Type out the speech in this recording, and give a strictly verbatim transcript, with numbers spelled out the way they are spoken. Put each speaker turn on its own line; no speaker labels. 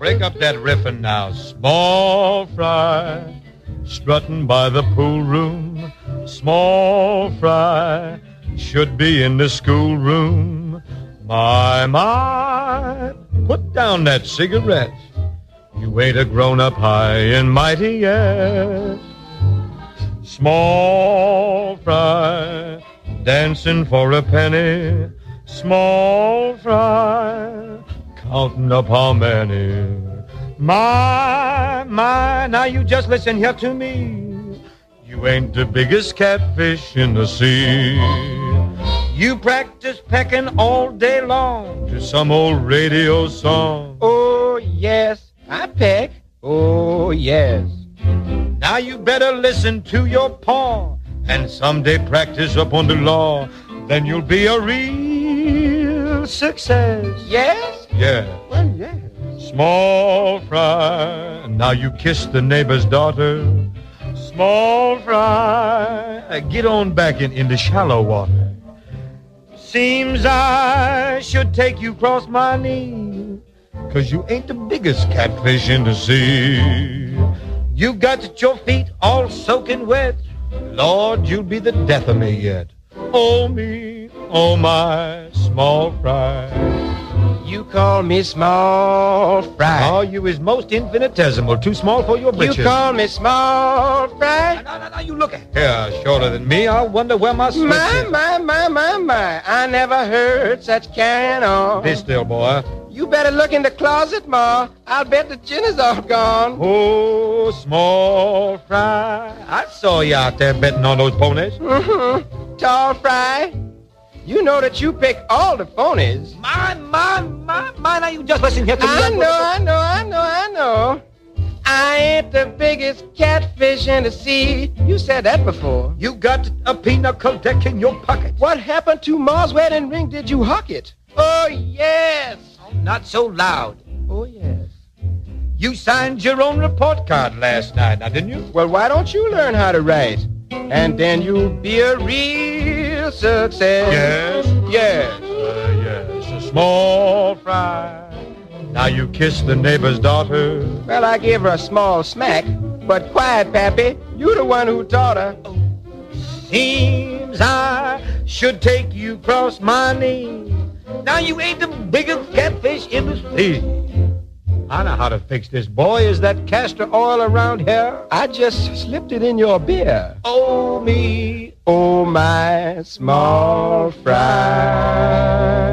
break up that riffin' now. Small fry, strutting by the pool room. Small fry, should be in the schoolroom. My, my, put down that cigarette. You ain't a grown-up high and mighty yet. Small fry, dancing for a penny. Small fry, counting up how many. My, my, now you just listen here to me. You ain't the biggest catfish in the sea. You practice pecking all day long to some old radio song.
Oh, yes, I peck. Oh, yes.
Now you better listen to your paw and someday practice up on the law. Then you'll be a real success.
Yes?
Yeah.
Well, yes.
Small fry, now you kiss the neighbor's daughter. Small fry, get on back in, in the shallow water. Seems I should take you across my knee, 'cause you ain't the biggest catfish in the sea. You got your feet all soaking wet. Lord, you'll be the death of me yet. Oh, me, oh, my small fry.
You call me small fry.
Oh, you is most infinitesimal, too small for your britches.
You call me small fry.
No, no, no, you look at here, shorter than me. I wonder where my switch
My,
is.
my, my, my, my. I never heard such carrying on.
Be still, boy.
You better look in the closet, Ma. I'll bet the gin is all gone.
Oh, small fry. I saw you out there betting on those ponies.
Mm-hmm. Tall fry. You know that you pick all the phonies.
My, my, my, my. Now you just listen here to me.
I know, I know, I know, I know. I ain't the biggest catfish in the sea. You said that before.
You got a pinnacle deck in your pocket.
What happened to Ma's wedding ring? Did you huck it? Oh, yes.
Oh, not so loud.
Oh, yes.
You signed your own report card last night, now didn't you?
Well, why don't you learn how to write? And then you'll be a real success.
Yes.
Yes.
Uh, yes. A small fry. Now you kiss the neighbor's daughter.
Well, I gave her a small smack. But quiet, Pappy. You the one who taught her.
Seems I should take you across my knee. Now you ain't the biggest catfish in the sea. I know how to fix this, boy. Is that castor oil around here?
I just slipped it in your beer.
Oh, me.
Oh, my small fry.